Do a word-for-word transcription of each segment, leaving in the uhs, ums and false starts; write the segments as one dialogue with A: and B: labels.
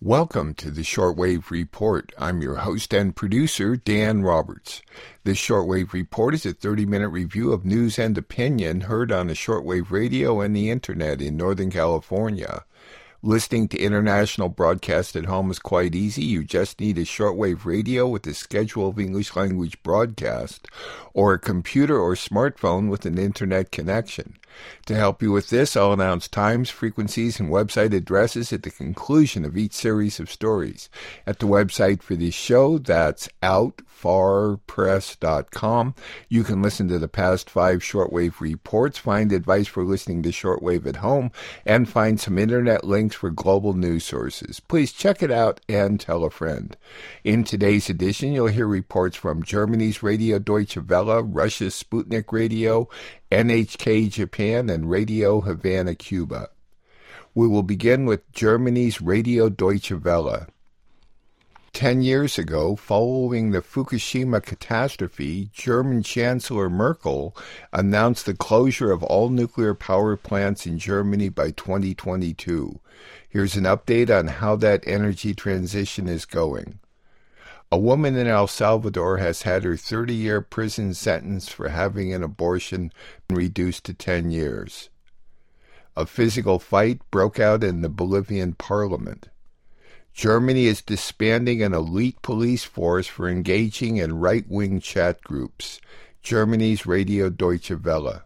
A: Welcome to the Shortwave Report. I'm your host and producer, Dan Roberts. This Shortwave Report is a thirty-minute review of news and opinion heard on the shortwave radio and the internet in Northern California. Listening to international broadcast at home is quite easy. You just need a shortwave radio with a schedule of English language broadcast, or a computer or smartphone with an internet connection. To help you with this, I'll announce times, frequencies, and website addresses at the conclusion of each series of stories. At the website for this show, that's out far press dot com. You can listen to the past five shortwave reports, find advice for listening to shortwave at home, and find some internet links for global news sources. Please check it out and tell a friend. In today's edition, you'll hear reports from Germany's Radio Deutsche Welle, Russia's Sputnik Radio, N H K Japan, and Radio Havana, Cuba. We will begin with Germany's Radio Deutsche Welle. Ten years ago, following the Fukushima catastrophe, German Chancellor Merkel announced the closure of all nuclear power plants in Germany by twenty twenty-two. Here's an update on how that energy transition is going. A woman in El Salvador has had her thirty-year prison sentence for having an abortion reduced to ten years. A physical fight broke out in the Bolivian parliament. Germany is disbanding an elite police force for engaging in right-wing chat groups. Germany's Radio Deutsche Welle.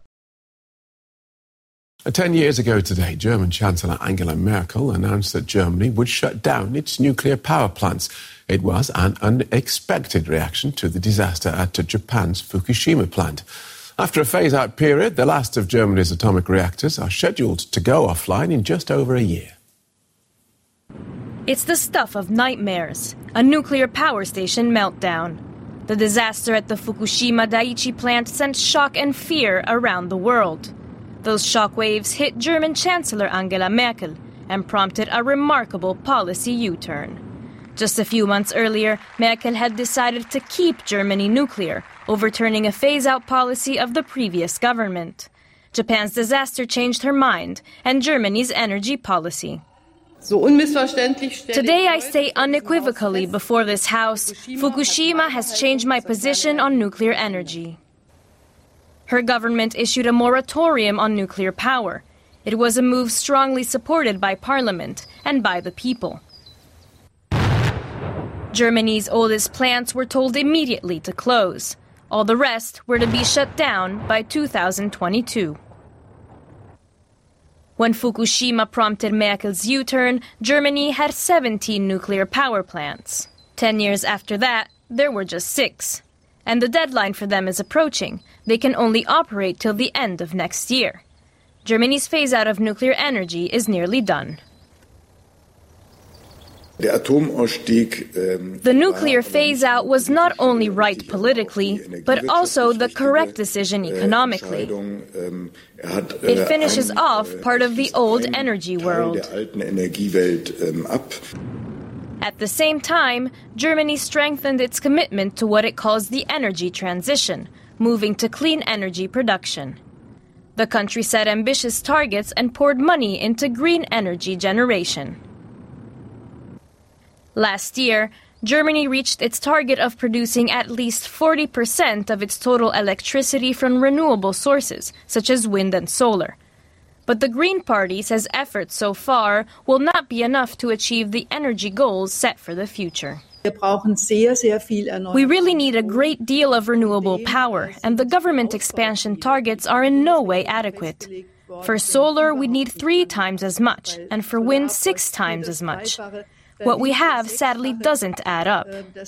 B: Ten years ago today, German Chancellor Angela Merkel announced that Germany would shut down its nuclear power plants. It was an unexpected reaction to the disaster at Japan's Fukushima plant. After a phase-out period, the last of Germany's atomic reactors are scheduled to go offline in just over a year.
C: It's the stuff of nightmares. A nuclear power station meltdown. The disaster at the Fukushima Daiichi plant sent shock and fear around the world. Those shockwaves hit German Chancellor Angela Merkel and prompted a remarkable policy U-turn. Just a few months earlier, Merkel had decided to keep Germany nuclear, overturning a phase-out policy of the previous government. Japan's disaster changed her mind and Germany's energy policy. Today I say unequivocally before this House, Fukushima has changed my position on nuclear energy. Her government issued a moratorium on nuclear power. It was a move strongly supported by Parliament and by the people. Germany's oldest plants were told immediately to close. All the rest were to be shut down by two thousand twenty-two. When Fukushima prompted Merkel's U-turn, Germany had seventeen nuclear power plants. Ten years after that, there were just six. And the deadline for them is approaching. They can only operate till the end of next year. Germany's phase-out of nuclear energy is nearly done. The nuclear phase-out was not only right politically, but also the correct decision economically. It finishes off part of the old energy world. At the same time, Germany strengthened its commitment to what it calls the energy transition, moving to clean energy production. The country set ambitious targets and poured money into green energy generation. Last year, Germany reached its target of producing at least forty percent of its total electricity from renewable sources, such as wind and solar. But the Green Party says efforts so far will not be enough to achieve the energy goals set for the future. We really need a great deal of renewable power, and the government expansion targets are in no way adequate. For solar, we need three times as much, and for wind, six times as much. What we have, sadly, doesn't add up.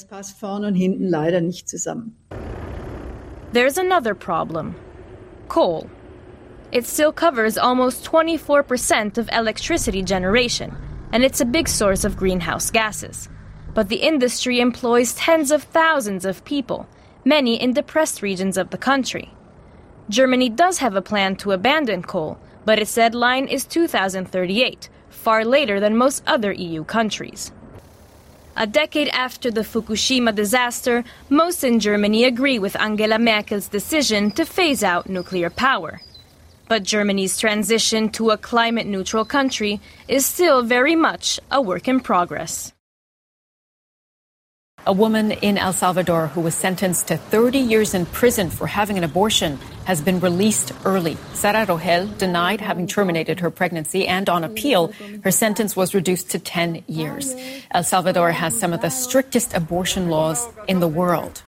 C: There's another problem. Coal. It still covers almost twenty-four percent of electricity generation, and it's a big source of greenhouse gases. But the industry employs tens of thousands of people, many in depressed regions of the country. Germany does have a plan to abandon coal, but its deadline is two thousand thirty-eight, far later than most other E U countries. A decade after the Fukushima disaster, most in Germany agree with Angela Merkel's decision to phase out nuclear power. But Germany's transition to a climate-neutral country is still very much a work in progress.
D: A woman in El Salvador who was sentenced to thirty years in prison for having an abortion has been released early. Sara Rogel denied having terminated her pregnancy, and on appeal, her sentence was reduced to ten years. El Salvador has some of the strictest abortion laws in the world.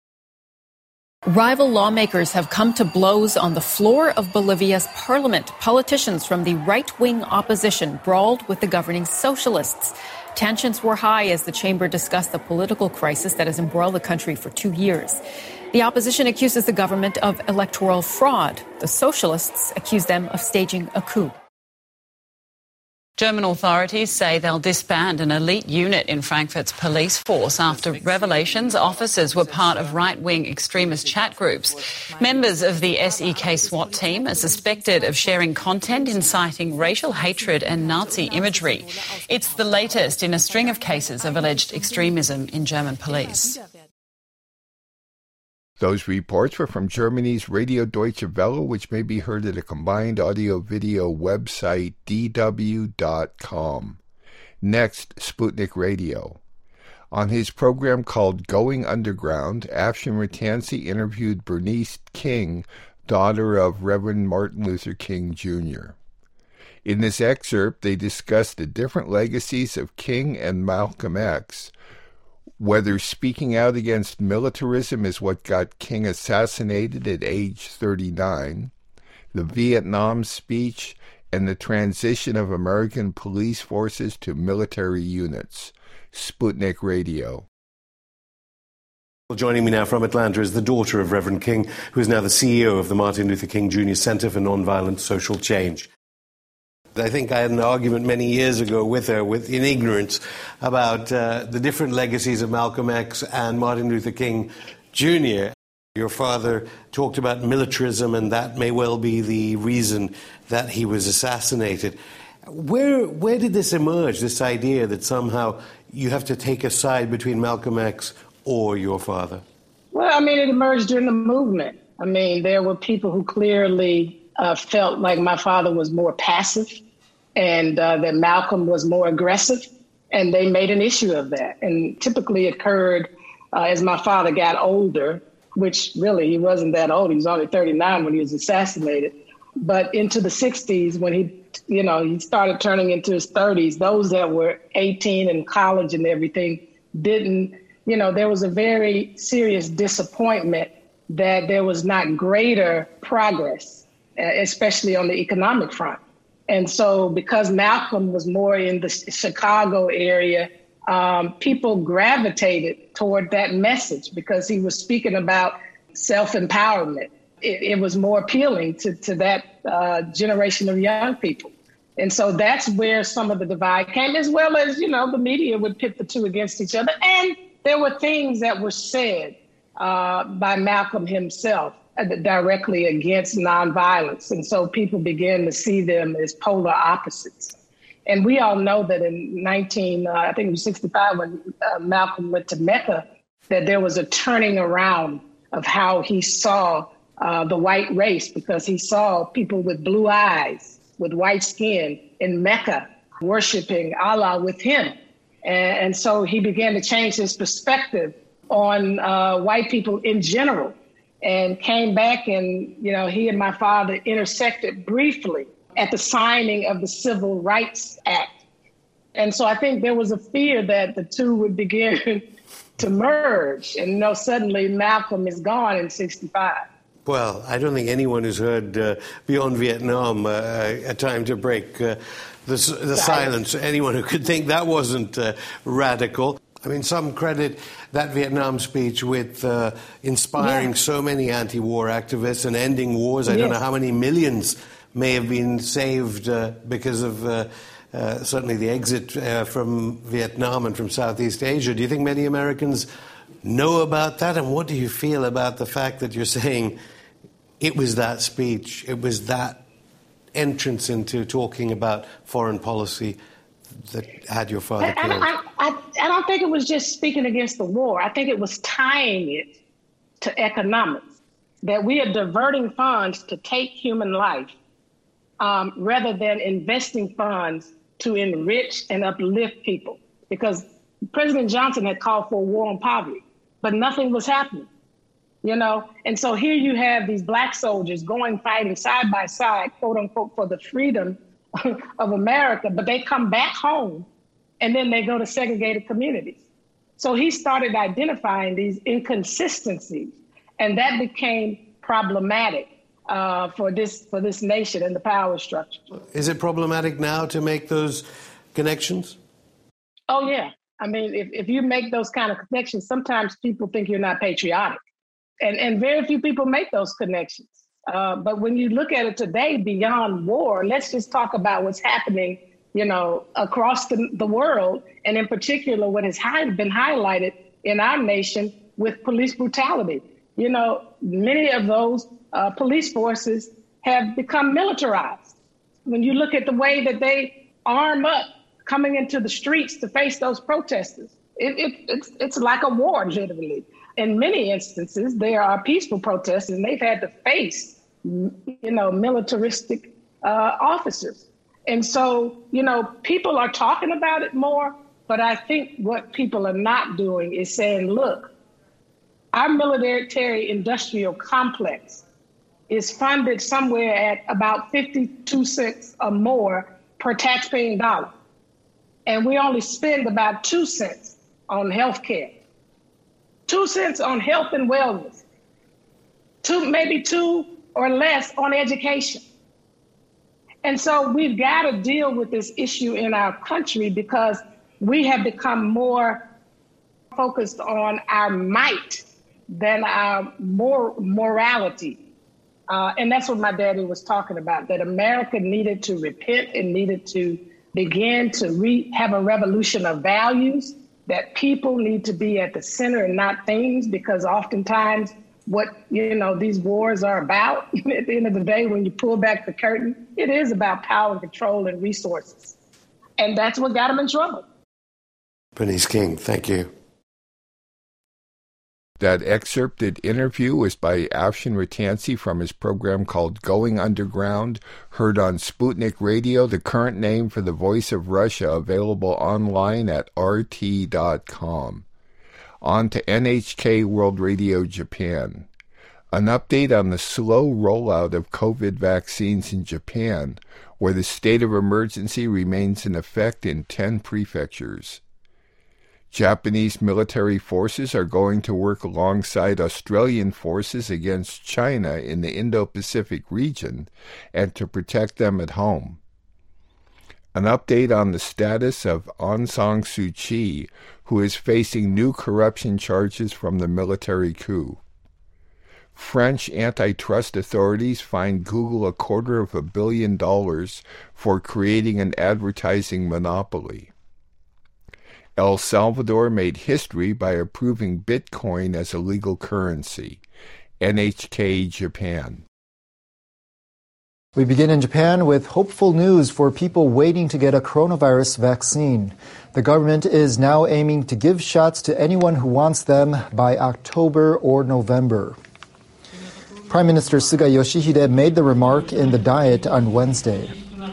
D: Rival lawmakers have come to blows on the floor of Bolivia's parliament. Politicians from the right-wing opposition brawled with the governing socialists. Tensions were high as the chamber discussed the political crisis that has embroiled the country for two years. The opposition accuses the government of electoral fraud. The socialists accuse them of staging a coup.
E: German authorities say they'll disband an elite unit in Frankfurt's police force after revelations officers were part of right-wing extremist chat groups. Members of the S E K SWAT team are suspected of sharing content inciting racial hatred and Nazi imagery. It's the latest in a string of cases of alleged extremism in German police.
A: Those reports were from Germany's Radio Deutsche Welle, which may be heard at a combined audio-video website, d w dot com. Next, Sputnik Radio. On his program called Going Underground, Afshin Rattansi interviewed Bernice King, daughter of Reverend Martin Luther King, Junior In this excerpt, they discussed the different legacies of King and Malcolm X, whether speaking out against militarism is what got King assassinated at age thirty-nine, the Vietnam speech, and the transition of American police forces to military units. Sputnik Radio.
F: Well, joining me now from Atlanta is the daughter of Reverend King, who is now the C E O of the Martin Luther King Junior Center for Nonviolent Social Change. I think I had an argument many years ago with her, with in ignorance, about uh, the different legacies of Malcolm X and Martin Luther King Junior Your father talked about militarism, and that may well be the reason that he was assassinated. Where where did this emerge, this idea that somehow you have to take a side between Malcolm X or your father?
G: Well, I mean, it emerged during the movement. I mean, there were people who clearly uh, felt like my father was more passive, and uh, that Malcolm was more aggressive, and they made an issue of that. And typically it occurred uh, as my father got older, which really he wasn't that old. He was only thirty-nine when he was assassinated. But into the sixties, when he, you know, he started turning into his thirties, those that were eighteen in college and everything didn't, you know, there was a very serious disappointment that there was not greater progress, especially on the economic front. And so because Malcolm was more in the Chicago area, um, people gravitated toward that message because he was speaking about self-empowerment. It, it was more appealing to, to that uh, generation of young people. And so that's where some of the divide came, as well as, you know, the media would pit the two against each other. And there were things that were said uh, by Malcolm himself directly against nonviolence. And so people began to see them as polar opposites. And we all know that in nineteen, uh, I think it was sixty-five, when uh, Malcolm went to Mecca, that there was a turning around of how he saw uh, the white race, because he saw people with blue eyes, with white skin in Mecca, worshiping Allah with him. And, and so he began to change his perspective on uh, white people in general, and came back, and, you know, he and my father intersected briefly at the signing of the Civil Rights Act. And so I think there was a fear that the two would begin to merge. And, you know, suddenly Malcolm is gone in sixty-five.
F: Well, I don't think anyone who's heard uh, Beyond Vietnam, uh, A Time to Break uh, the, the Silence, anyone who could think that wasn't uh, radical. I mean, some credit that Vietnam speech with uh, inspiring yeah. so many anti-war activists and ending wars. I yeah. don't know how many millions may have been saved uh, because of uh, uh, certainly the exit uh, from Vietnam and from Southeast Asia. Do you think many Americans know about that? And what do you feel about the fact that you're saying it was that speech, it was that entrance into talking about foreign policy that had your father
G: I,
F: killed?
G: I, I, I don't think it was just speaking against the war. I think it was tying it to economics. that we are diverting funds to take human life um, rather than investing funds to enrich and uplift people. Because President Johnson had called for a war on poverty, but nothing was happening, you know? And so here you have these black soldiers going fighting side by side, quote unquote, for the freedom of America, but they come back home and then they go to segregated communities. So he started identifying these inconsistencies, and that became problematic uh, for this for this nation and the power structure.
F: Is it problematic now to make those connections?
G: Oh, yeah. I mean, if, if you make those kind of connections, sometimes people think you're not patriotic. And, and very few people make those connections. Uh, but when you look at it today, beyond war, let's just talk about what's happening, you know, across the, the world, and in particular, what has high, been highlighted in our nation with police brutality. You know, many of those uh, police forces have become militarized. When you look at the way that they arm up coming into the streets to face those protesters, it, it, it's, it's like a war, literally. In many instances, there are peaceful protesters, and they've had to face, you know, militaristic uh, officers. And so, you know, people are talking about it more, but I think what people are not doing is saying, look, our military industrial complex is funded somewhere at about fifty-two cents or more per taxpaying dollar. And we only spend about two cents on health care, two cents on health and wellness, two, maybe two or less on education. And so we've got to deal with this issue in our country because we have become more focused on our might than our mor- morality. Uh, and that's what my daddy was talking about, that America needed to repent and needed to begin to re- have a revolution of values, that people need to be at the center and not things, because oftentimes what, you know, these wars are about, at the end of the day, when you pull back the curtain, it is about power, control, and resources. And that's what got them in trouble.
F: Bernice King, thank you.
A: That excerpted interview was by Afshin Rattansi from his program called Going Underground, heard on Sputnik Radio, the current name for the Voice of Russia, available online at r t dot com. On to N H K World Radio Japan. An update on the slow rollout of COVID vaccines in Japan, where the state of emergency remains in effect in ten prefectures. Japanese military forces are going to work alongside Australian forces against China in the Indo-Pacific region and to protect them at home. An update on the status of Aung San Suu Kyi, who is facing new corruption charges from the military coup. French antitrust authorities fined Google a quarter of a billion dollars for creating an advertising monopoly. El Salvador made history by approving Bitcoin as a legal currency. N H K Japan.
H: We begin in Japan with hopeful news for people waiting to get a coronavirus vaccine. The government is now aiming to give shots to anyone who wants them by October or November. Prime Minister Suga Yoshihide made the remark in the Diet on Wednesday.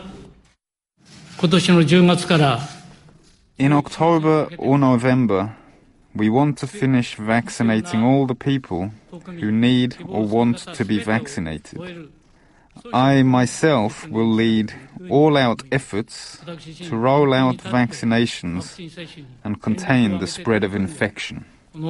I: In October or November, we want to finish vaccinating all the people who need or want to be vaccinated. I myself will lead all-out efforts to roll out vaccinations and contain the spread of infection.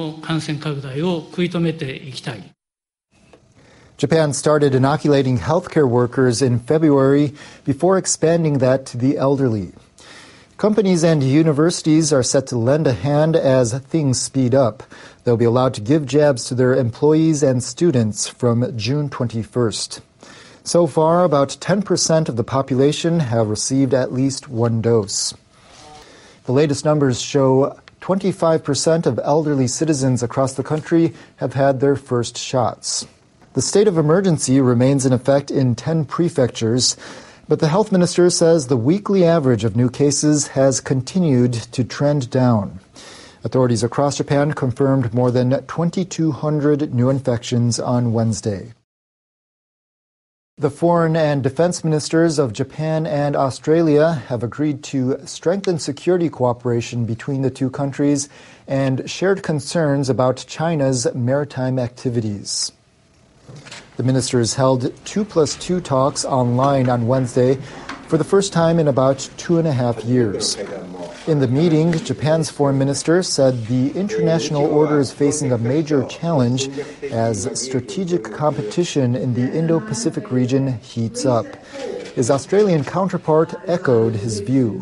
H: Japan started inoculating healthcare workers in February before expanding that to the elderly. Companies and universities are set to lend a hand as things speed up. They'll be allowed to give jabs to their employees and students from June twenty-first. So far, about ten percent of the population have received at least one dose. The latest numbers show twenty-five percent of elderly citizens across the country have had their first shots. The state of emergency remains in effect in ten prefectures, but the health minister says the weekly average of new cases has continued to trend down. Authorities across Japan confirmed more than twenty-two hundred new infections on Wednesday. The foreign and defense ministers of Japan and Australia have agreed to strengthen security cooperation between the two countries and shared concerns about China's maritime activities. The ministers held two plus two talks online on Wednesday for the first time in about two and a half years. In the meeting, Japan's foreign minister said the international order is facing a major challenge as strategic competition in the Indo-Pacific region heats up. His Australian counterpart echoed his view.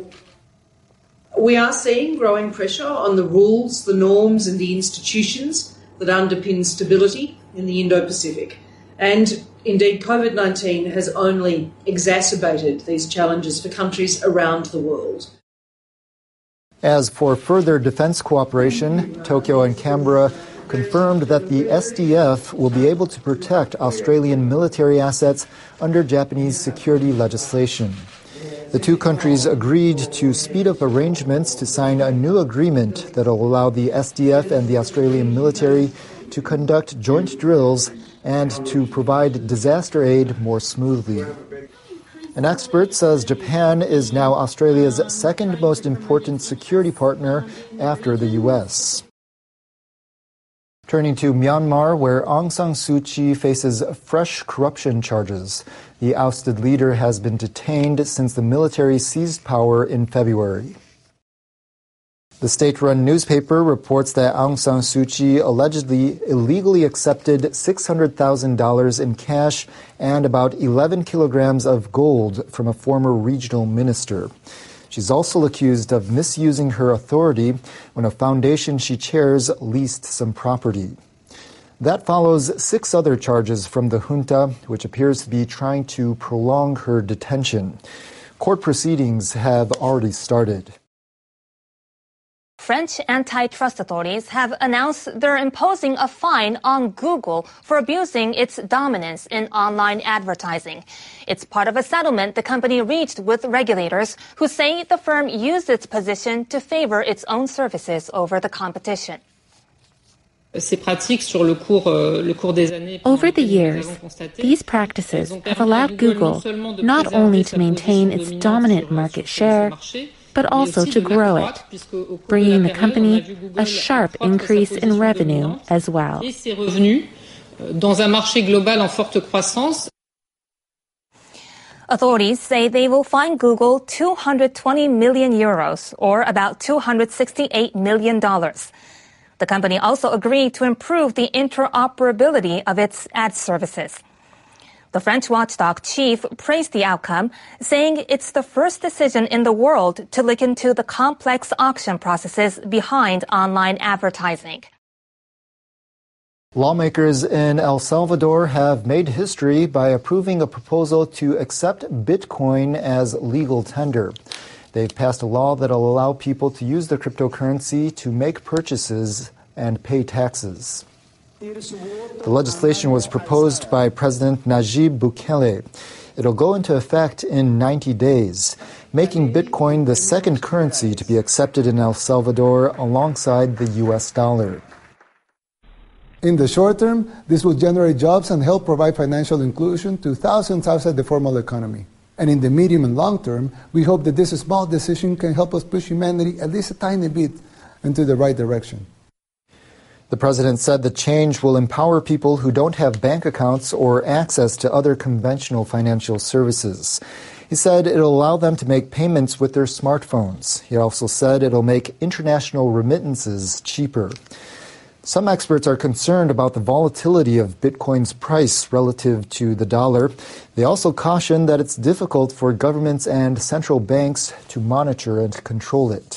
J: We are seeing growing pressure on the rules, the norms and the institutions that underpin stability in the Indo-Pacific. And indeed, COVID nineteen has only exacerbated these challenges for countries around the world.
H: As for further defense cooperation, Tokyo and Canberra confirmed that the S D F will be able to protect Australian military assets under Japanese security legislation. The two countries agreed to speed up arrangements to sign a new agreement that will allow the S D F and the Australian military to conduct joint drills and to provide disaster aid more smoothly. An expert says Japan is now Australia's second most important security partner after the U S. Turning to Myanmar, where Aung San Suu Kyi faces fresh corruption charges. The ousted leader has been detained since the military seized power in February. The state-run newspaper reports that Aung San Suu Kyi allegedly illegally accepted six hundred thousand dollars in cash and about eleven kilograms of gold from a former regional minister. She's also accused of misusing her authority when a foundation she chairs leased some property. That follows six other charges from the junta, which appears to be trying to prolong her detention. Court proceedings have already started.
K: French antitrust authorities have announced they're imposing a fine on Google for abusing its dominance in online advertising. It's part of a settlement the company reached with regulators who say the firm used its position to favor its own services over the competition.
L: Over the years, these practices have allowed Google not only to maintain its dominant market share, but also to grow it, bringing the company a sharp increase in revenue as well.
K: Authorities say they will fine Google two hundred twenty million euros, or about two hundred sixty-eight million dollars. The company also agreed to improve the interoperability of its ad services. The French watchdog chief praised the outcome, saying it's the first decision in the world to look into the complex auction processes behind online advertising.
H: Lawmakers in El Salvador have made history by approving a proposal to accept Bitcoin as legal tender. They've passed a law that will allow people to use the cryptocurrency to make purchases and pay taxes. The legislation was proposed by President Nayib Bukele. It'll go into effect in ninety days, making Bitcoin the second currency to be accepted in El Salvador alongside the U S dollar.
M: In the short term, this will generate jobs and help provide financial inclusion to thousands outside the formal economy. And in the medium and long term, we hope that this small decision can help us push humanity at least a tiny bit into the right direction.
H: The president said the change will empower people who don't have bank accounts or access to other conventional financial services. He said it'll allow them to make payments with their smartphones. He also said it'll make international remittances cheaper. Some experts are concerned about the volatility of Bitcoin's price relative to the dollar. They also caution that it's difficult for governments and central banks to monitor and control it.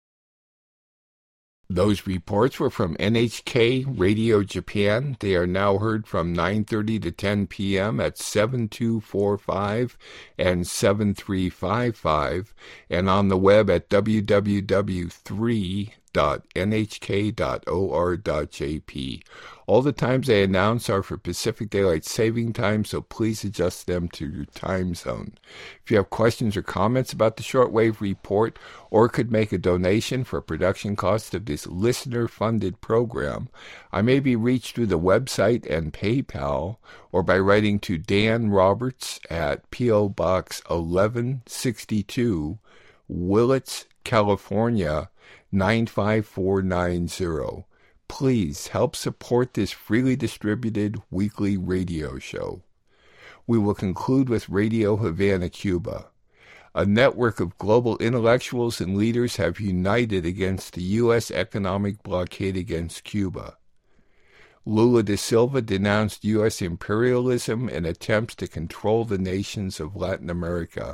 A: Those reports were from N H K Radio Japan. They are now heard from nine thirty to ten p.m. at seven two four five and seven three five five, and on the web at w w w dot three dot n h k dot o r dot j p. All the times I announce are for Pacific Daylight Saving Time, so please adjust them to your time zone. If you have questions or comments about the Shortwave Report or could make a donation for production costs of this listener-funded program, I may be reached through the website and PayPal or by writing to Dan Roberts at P O. Box eleven sixty-two, Willits, California, nine five four nine zero. Please help support this freely distributed weekly radio show. We will conclude with Radio Havana, Cuba. A network of global intellectuals and leaders have united against the U S economic blockade against Cuba. Lula da Silva denounced U S imperialism and attempts to control the nations of Latin America.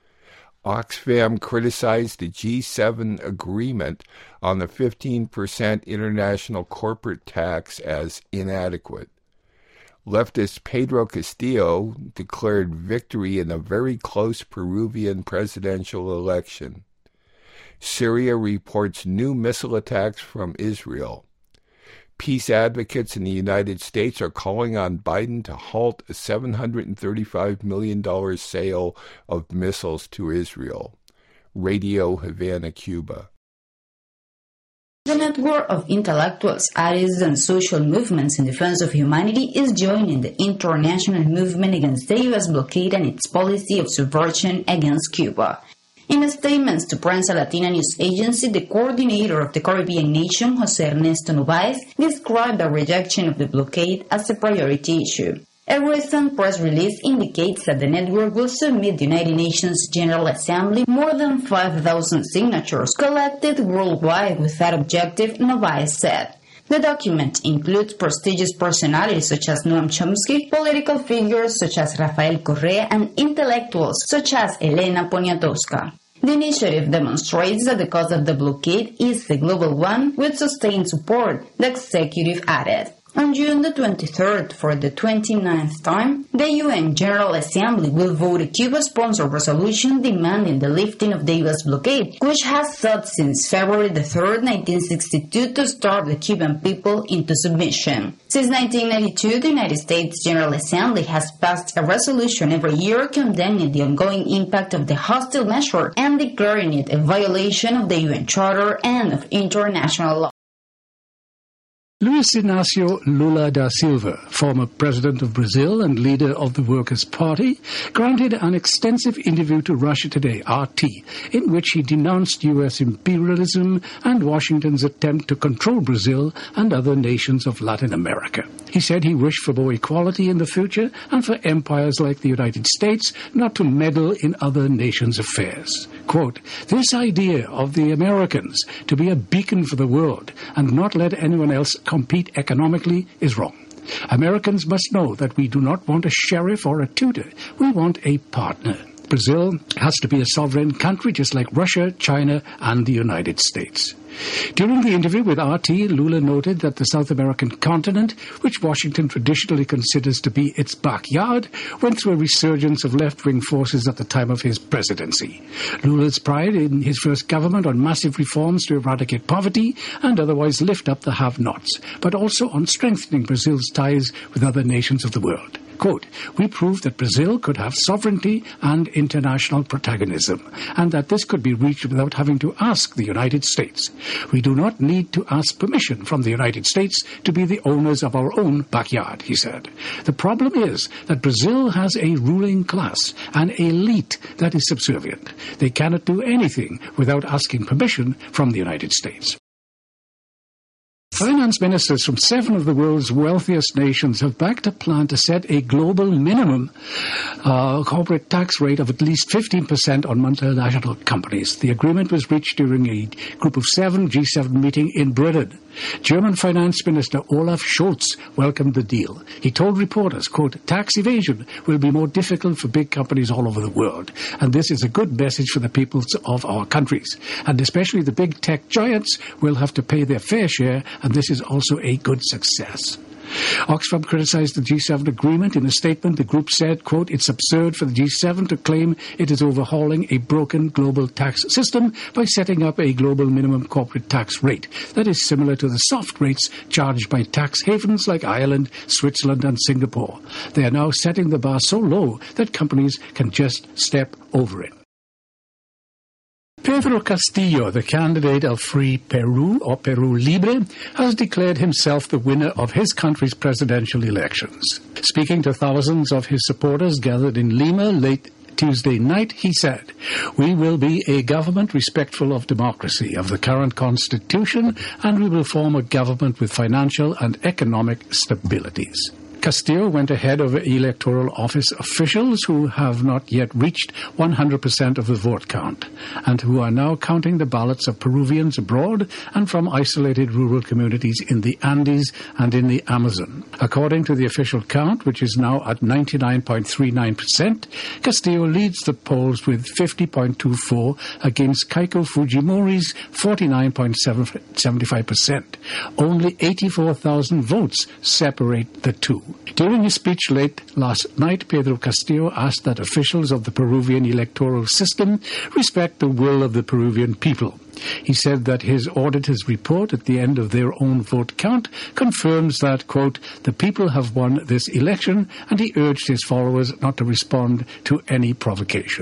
A: Oxfam criticized the G seven agreement on the fifteen percent international corporate tax as inadequate. Leftist Pedro Castillo declared victory in a very close Peruvian presidential election. Syria reports new missile attacks from Israel. Peace advocates in the United States are calling on Biden to halt a seven hundred thirty-five million dollars sale of missiles to Israel. Radio Havana, Cuba.
N: The network of intellectuals, artists, and social movements in defense of humanity is joining the international movement against the U S blockade and its policy of subversion against Cuba. In a statement to Prensa Latina news agency, the coordinator of the Caribbean nation, José Ernesto Novaes, described the rejection of the blockade as a priority issue. A recent press release indicates that the network will submit the United Nations General Assembly more than five thousand signatures collected worldwide with that objective, Novaes said. The document includes prestigious personalities such as Noam Chomsky, political figures such as Rafael Correa, and intellectuals such as Elena Poniatowska. The initiative demonstrates that the cause of the blockade is the global one with sustained support, the executive added. On June the twenty-third, for the twenty-ninth time, the U N General Assembly will vote a Cuba-sponsored resolution demanding the lifting of the U S blockade, which has sought since February the third, nineteen sixty-two, to starve the Cuban people into submission. Since nineteen ninety-two, the United States General Assembly has passed a resolution every year condemning the ongoing impact of the hostile measure and declaring it a violation of the U N Charter and of international law.
O: Luiz Inácio Lula da Silva, former president of Brazil and leader of the Workers' Party, granted an extensive interview to Russia Today, R T, in which he denounced U S imperialism and Washington's attempt to control Brazil and other nations of Latin America. He said he wished for more equality in the future and for empires like the United States not to meddle in other nations' affairs. Quote, "This idea of the Americans to be a beacon for the world and not let anyone else compete economically is wrong. Americans must know that we do not want a sheriff or a tutor. We want a partner. Brazil has to be a sovereign country just like Russia, China, and the United States." During the interview with R T, Lula noted that the South American continent, which Washington traditionally considers to be its backyard, went through a resurgence of left-wing forces at the time of his presidency. Lula's pride in his first government on massive reforms to eradicate poverty and otherwise lift up the have-nots, but also on strengthening Brazil's ties with other nations of the world. Quote, "We proved that Brazil could have sovereignty and international protagonism, and that this could be reached without having to ask the United States. We do not need to ask permission from the United States to be the owners of our own backyard," he said. "The problem is that Brazil has a ruling class, an elite that is subservient. They cannot do anything without asking permission from the United States." Finance ministers from seven of the world's wealthiest nations have backed a plan to set a global minimum uh, corporate tax rate of at least fifteen percent on multinational companies. The agreement was reached during a Group of Seven G seven meeting in Britain. German Finance Minister Olaf Scholz welcomed the deal. He told reporters, quote, "Tax evasion will be more difficult for big companies all over the world, and this is a good message for the peoples of our countries. And especially the big tech giants will have to pay their fair share, and this is also a good success." Oxfam criticized the G seven agreement. In a statement, the group said, quote, it's absurd for the G seven to claim it is overhauling a broken global tax system by setting up a global minimum corporate tax rate that is similar to the soft rates charged by tax havens like Ireland, Switzerland and Singapore. They are now setting the bar so low that companies can just step over it. Pedro Castillo, the candidate of Free Peru, or Peru Libre, has declared himself the winner of his country's presidential elections. Speaking to thousands of his supporters gathered in Lima late Tuesday night, he said, we will be a government respectful of democracy, of the current constitution, and we will form a government with financial and economic stabilities. Castillo went ahead of electoral office officials who have not yet reached one hundred percent of the vote count and who are now counting the ballots of Peruvians abroad and from isolated rural communities in the Andes and in the Amazon. According to the official count, which is now at ninety-nine point three nine percent, Castillo leads the polls with fifty point two four against Keiko Fujimori's forty-nine point seven five percent. Only eighty-four thousand votes separate the two. During his speech late last night, Pedro Castillo asked that officials of the Peruvian electoral system respect the will of the Peruvian people. He said that his auditor's report at the end of their own vote count confirms that, quote, the people have won this election, and he urged his followers not to respond to any provocation.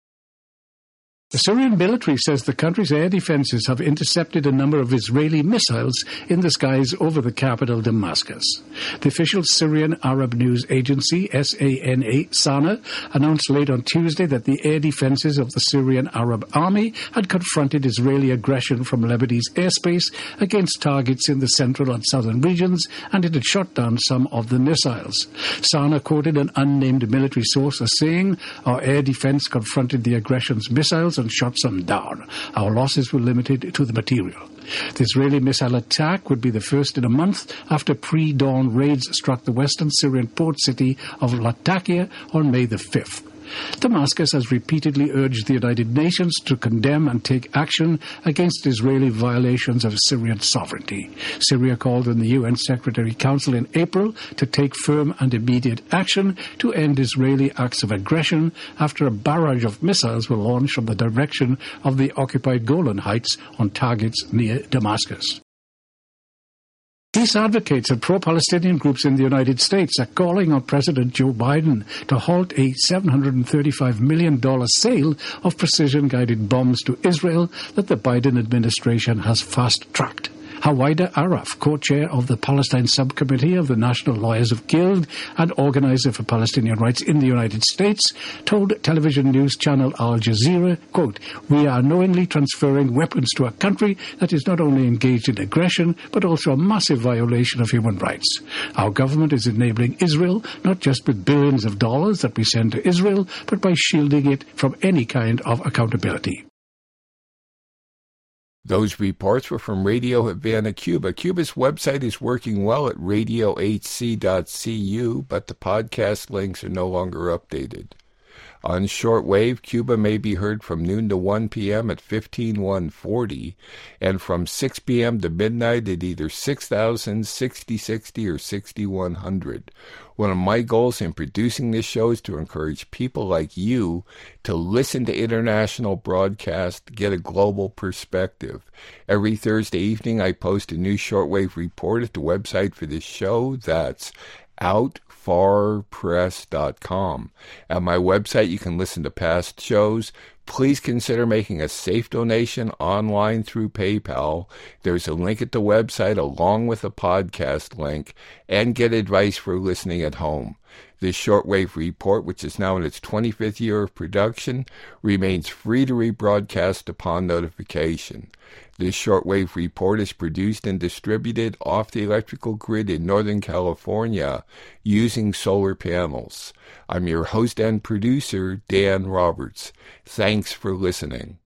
O: The Syrian military says the country's air defenses have intercepted a number of Israeli missiles in the skies over the capital, Damascus. The official Syrian Arab news agency, S A N A, SANA, announced late on Tuesday that the air defenses of the Syrian Arab Army had confronted Israeli aggression from Lebanese airspace against targets in the central and southern regions, and it had shot down some of the missiles. SANA quoted an unnamed military source as saying, our air defense confronted the aggression's missiles and shot some down. Our losses were limited to the material. The Israeli missile attack would be the first in a month after pre-dawn raids struck the western Syrian port city of Latakia on May the fifth. Damascus has repeatedly urged the United Nations to condemn and take action against Israeli violations of Syrian sovereignty. Syria called on the U N Secretary Council in April to take firm and immediate action to end Israeli acts of aggression after a barrage of missiles were launched from the direction of the occupied Golan Heights on targets near Damascus. Peace advocates and pro-Palestinian groups in the United States are calling on President Joe Biden to halt a seven hundred thirty-five million dollars sale of precision-guided bombs to Israel that the Biden administration has fast-tracked. Hawaida Araf, co-chair of the Palestine Subcommittee of the National Lawyers of Guild and organizer for Palestinian rights in the United States, told television news channel Al Jazeera, quote, we are knowingly transferring weapons to a country that is not only engaged in aggression, but also a massive violation of human rights. Our government is enabling Israel, not just with billions of dollars that we send to Israel, but by shielding it from any kind of accountability.
A: Those reports were from Radio Havana, Cuba. Cuba's website is working well at radio h c dot c u, but the podcast links are no longer updated. On shortwave, Cuba may be heard from noon to one p.m. at fifteen one forty, and from six p.m. to midnight at either six thousand, sixty sixty, or sixty-one hundred. One of my goals in producing this show is to encourage people like you to listen to international broadcasts, to get a global perspective. Every Thursday evening, I post a new shortwave report at the website for this show. That's out far press dot com. At my website, you can listen to past shows. Please consider making a safe donation online through PayPal. There's a link at the website along with a podcast link, and get advice for listening at home. This shortwave report, which is now in its twenty-fifth year of production, remains free to rebroadcast upon notification. This shortwave report is produced and distributed off the electrical grid in Northern California using solar panels. I'm your host and producer, Dan Roberts. Thanks for listening.